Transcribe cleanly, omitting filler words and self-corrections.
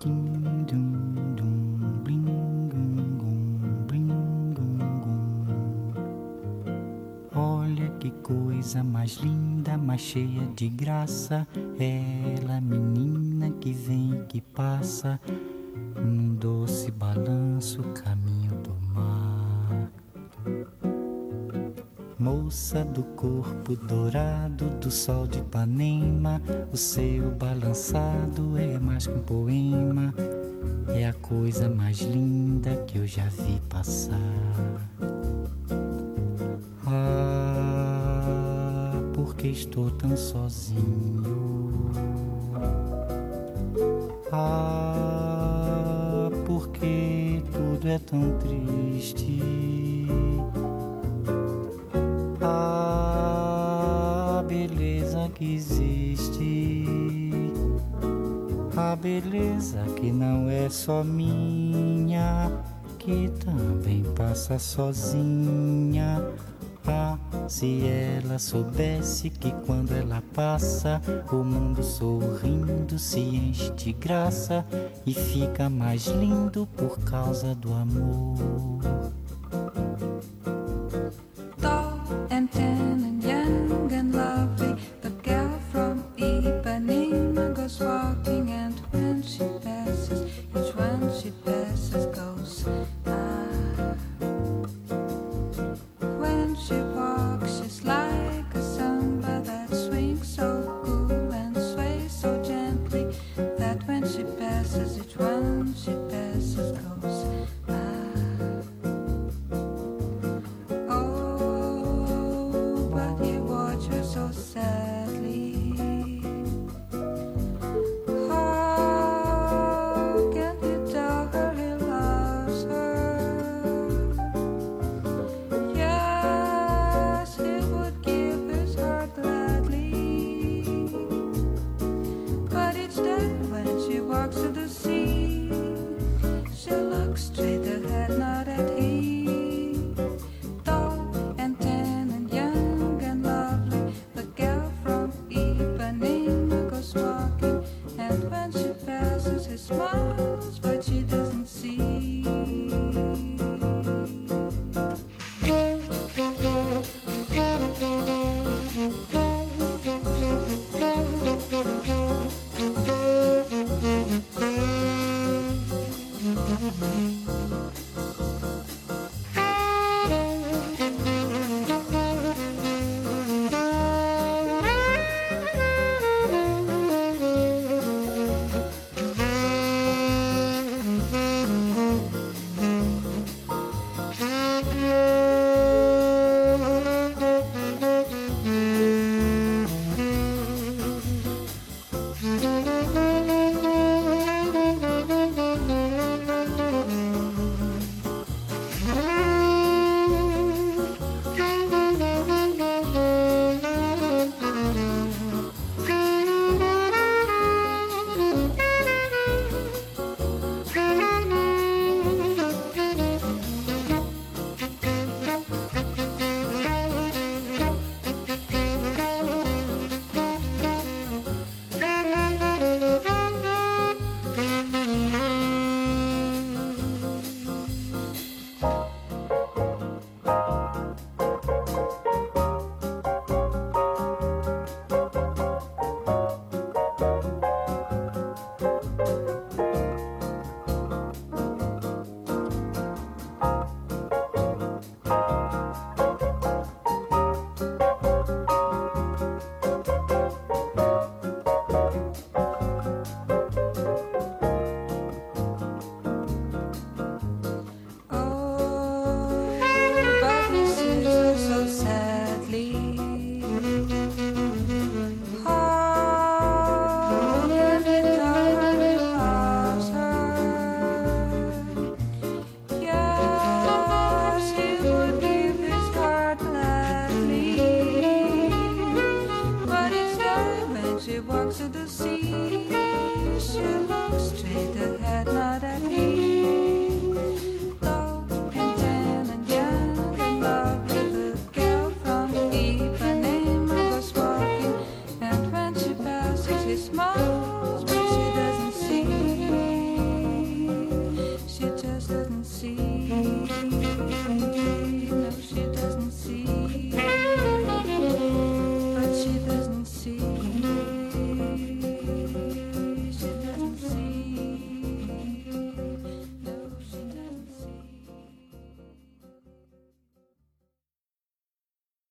Din, dum, dum, bling, gum, gum, bling, gum, gum. Olha que coisa mais linda, mais cheia de graça. Ela, menina que vem e que passa num doce balanço, caminho do mar. Moça do corpo dourado do sol de Ipanema, o seu balançado é mais que um poema. É a coisa mais linda que eu já vi passar. Ah, porque estou tão sozinho. Ah, porque tudo é tão triste. A beleza que existe, a beleza que não é só minha, que também passa sozinha. Ah, se ela soubesse que quando ela passa, o mundo sorrindo se enche de graça e fica mais lindo por causa do amor. And tan and young and lovely, the girl from Ipanema goes walking, and when she passes, each one she passes goes ah. When she walks, she's like a samba that swings so cool and sways so gently, that when she passes, each one she passes goes ah. So sadly, how can he tell her he loves her? Yes, he would give his heart gladly, but each day when she walks to the sea, she looks straight ahead, not at him. Tall and tan and young and lovely, the girl from Ipanema goes walking, and when she passes, he smiles.